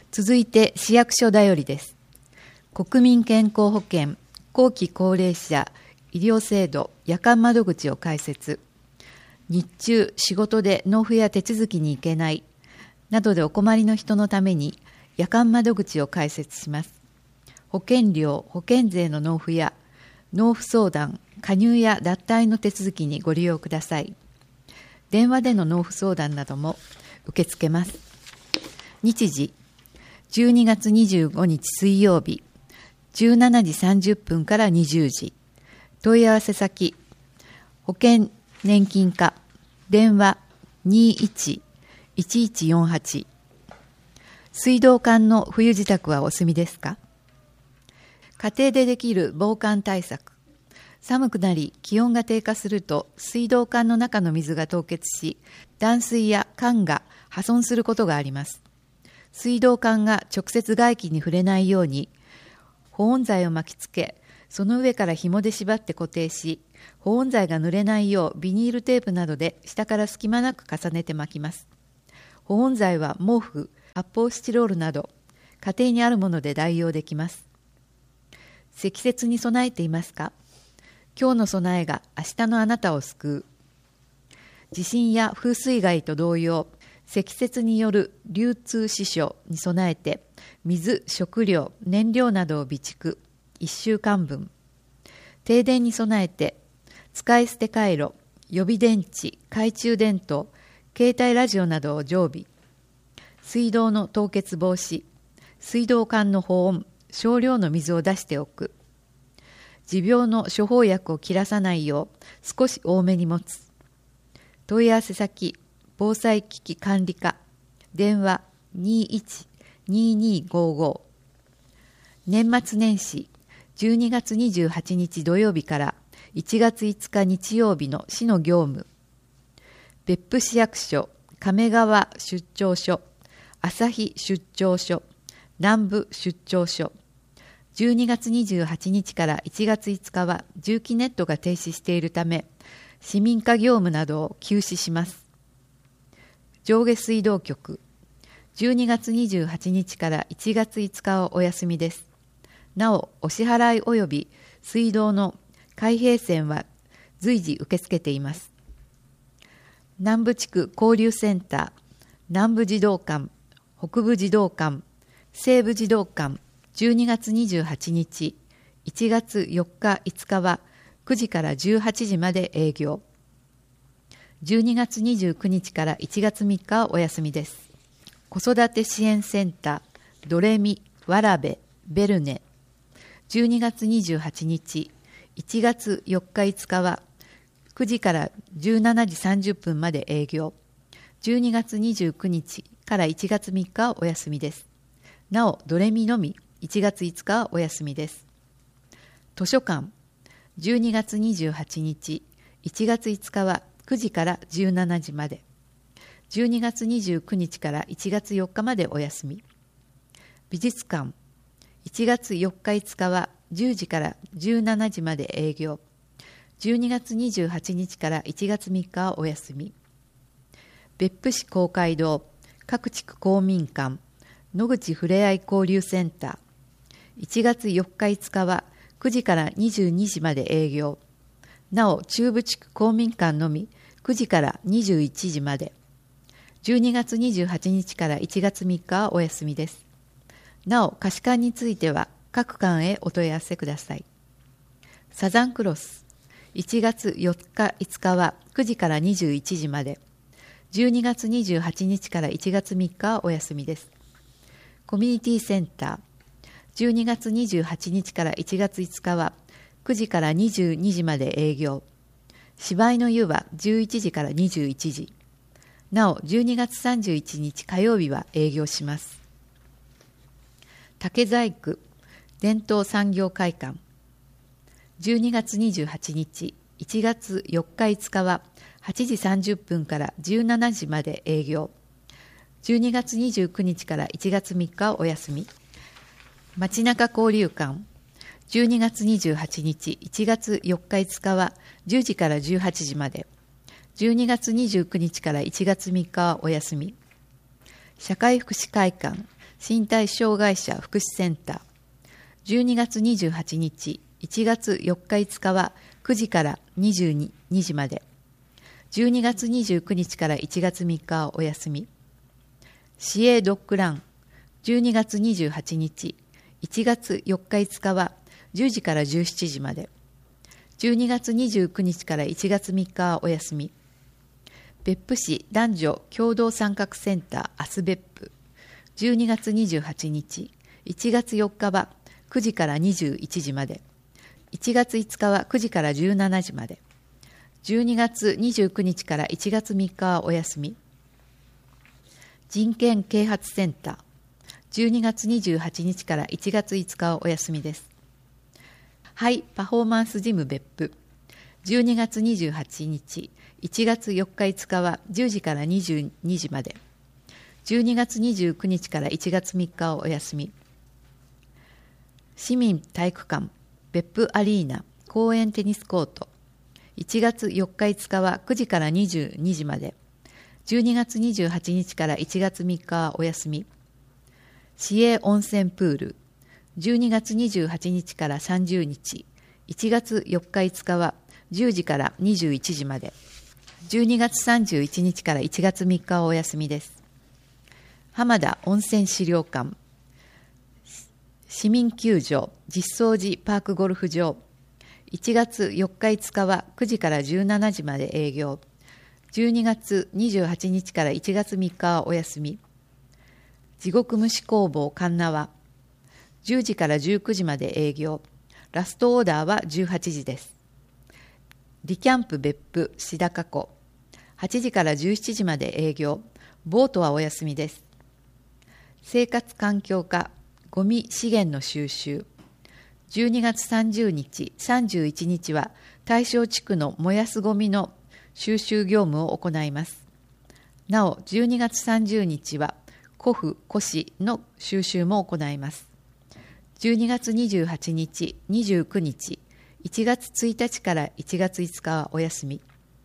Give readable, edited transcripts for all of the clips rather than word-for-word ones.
続いて市役所だよりです。国民健康保険後期高齢者医療制度夜間窓口を開設。日中仕事で納付や手続きに行けないなどでお困りの人のために夜間窓口を開設します。保険料・保険税の納付や納付相談、加入や脱退の手続きにご利用ください。電話での納付相談なども受け付けます。日時12月25日水曜日17時30分から20時。問い合わせ先保険年金課電話 21-1148。 水道管の冬支度はお済みですか？家庭でできる防寒対策。寒くなり気温が低下すると水道管の中の水が凍結し、断水や管が破損することがあります。水道管が直接外気に触れないように保温材を巻きつけ、その上から紐で縛って固定し、保温材が濡れないようビニールテープなどで下から隙間なく重ねて巻きます。保温材は毛布、発泡スチロールなど家庭にあるもので代用できます。積雪に備えていますか？今日の備えが明日のあなたを救う。地震や風水害と同様、積雪による流通支障に備えて、水、食料、燃料などを備蓄1週間分。停電に備えて、使い捨てカイロ、予備電池、懐中電灯、携帯ラジオなどを常備。水道の凍結防止、水道管の保温、少量の水を出しておく。持病の処方薬を切らさないよう少し多めに持つ。問い合わせ先防災危機管理課電話 21-2255。 年末年始12月28日土曜日から1月5日日曜日の市の業務。別府市役所亀川出張所、旭出張所、南部出張所。12月28日から1月5日は重機ネットが停止しているため、市民課業務などを休止します。上下水道局、12月28日から1月5日はお休みです。なお、お支払い及び水道の開閉栓は随時受け付けています。南部地区交流センター、南部児童館、北部児童館、西部児童館、12月28日、1月4日5日は9時から18時まで営業。12月29日から1月3日はお休みです。子育て支援センター、ドレミ、わらべ、ベルネ。12月28日、1月4日5日は9時から17時30分まで営業。12月29日から1月3日はお休みです。なお、ドレミのみ1月5日はお休みです。図書館、12月28日、1月5日は9時から17時まで。12月29日から1月4日までお休み。美術館、1月4日5日は10時から17時まで営業。12月28日から1月3日はお休み。別府市公会堂、各地区公民館、野口ふれあい交流センター。1月4日5日は9時から22時まで営業。なお、中部地区公民館のみ9時から21時まで。12月28日から1月3日はお休みです。なお、貸し館については各館へお問い合わせください。サザンクロス、1月4日5日は9時から21時まで。12月28日から1月3日はお休みです。コミュニティセンター、12月28日から1月5日は9時から22時まで営業。芝居の湯は11時から21時。なお、12月31日火曜日は営業します。竹細工伝統産業会館、12月28日、1月4日5日は8時30分から17時まで営業。12月29日から1月3日はお休み。街中交流館、12月28日、1月4日5日は10時から18時まで。12月29日から1月3日はお休み。社会福祉会館、 身体障害者福祉センター。12月28日、1月4日5日は9時から22時まで。12月29日から1月3日はお休み。市営ドッグラン。12月28日、1月4日5日は10時から17時まで。12月29日から1月3日はお休み。別府市男女共同参画センターアス別府。12月28日、1月4日は9時から21時まで。1月5日は9時から17時まで。12月29日から1月3日はお休み。人権啓発センター。12月28日から1月5日はお休みです。ハイパフォーマンスジム別府。12月28日、1月4日5日は10時から22時まで。12月29日から1月3日はお休み。市民体育館別府アリーナ公園テニスコート。1月4日5日は9時から22時まで。12月28日から1月3日はお休み。市営温泉プール。12月28日から30日。1月4日5日は10時から21時まで。12月31日から1月3日はお休みです。浜田温泉資料館。市民球場実相寺パークゴルフ場。1月4日5日は9時から17時まで営業。12月28日から1月3日はお休み。地獄蒸し工房神縄。10時から19時まで営業。ラストオーダーは18時です。リキャンプ別府志高湖。8時から17時まで営業。ボートはお休みです。生活環境課ゴミ資源の収集。12月30日、31日は大正地区の燃やすゴミの収集業務を行います。なお、12月30日は古布・古紙の収集も行います。12月28日、29日、1月1日から1月5日はお休み。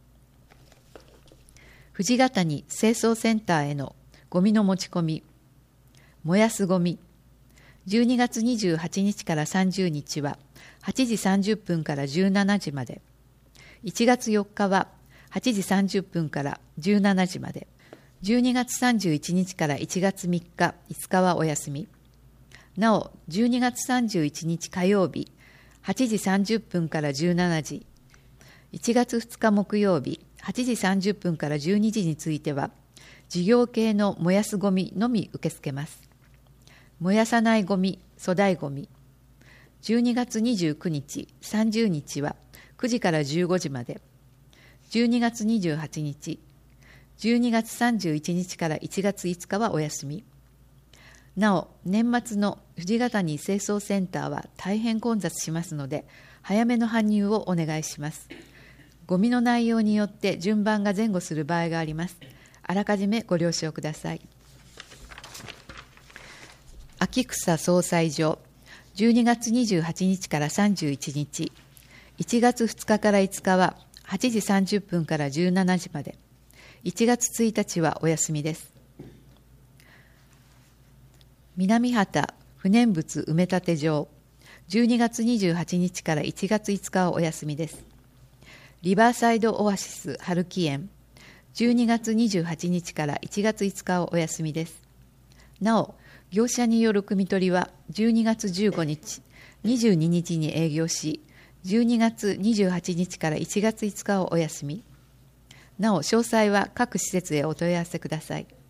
藤ヶ谷清掃センターへのゴミの持ち込み。燃やすゴミ。12月28日から30日は8時30分から17時まで。1月4日は8時30分から17時まで。12月31日から1月3日、5日はお休み。なお、12月31日火曜日、8時30分から17時。1月2日木曜日、8時30分から12時については、事業系の燃やすゴミのみ受け付けます。燃やさないゴミ、粗大ゴミ。12月29日、30日は9時から15時まで。12月28日、12月31日から1月5日はお休み。なお、年末の藤ヶ谷清掃センターは大変混雑しますので、早めの搬入をお願いします。ゴミの内容によって順番が前後する場合があります。あらかじめご了承ください。秋草総裁所。12月28日から31日。1月2日から5日は8時30分から17時まで。1月1日はお休みです。南畑不燃物埋め立て場。12月28日から1月5日はお休みです。リバーサイドオアシス春木園。12月28日から1月5日はお休みです。なお、業者による汲み取りは12月15日、22日に営業し、12月28日から1月5日をお休み。なお、詳細は各施設へお問い合わせください。